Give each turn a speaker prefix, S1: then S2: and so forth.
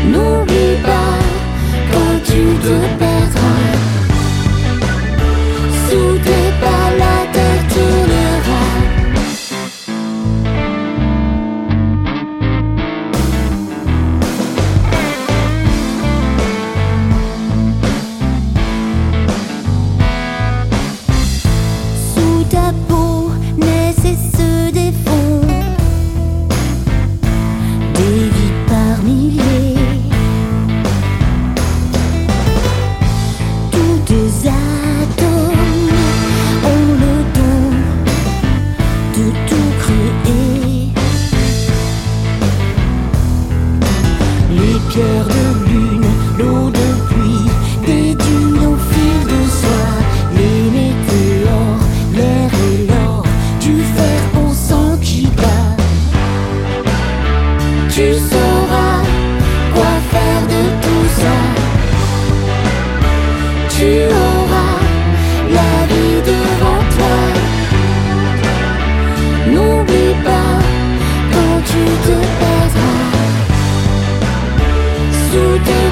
S1: N'oublie pas quand tu te perdras. Sous tes pas la terre tournera. Sous ta peau naissent et se défont des vies par milliers. Tous tes atomes ont le don de tout créer. Les pierres de lune, l'eau de pluie, des dunes au fil de soie, les météores, l'air et l'or, du fer au sang qui bat. Tu sauras quoi faire de tout ça. Tu auras la vie devant toi. N'oublie pas quand tu te perdras. Sous tes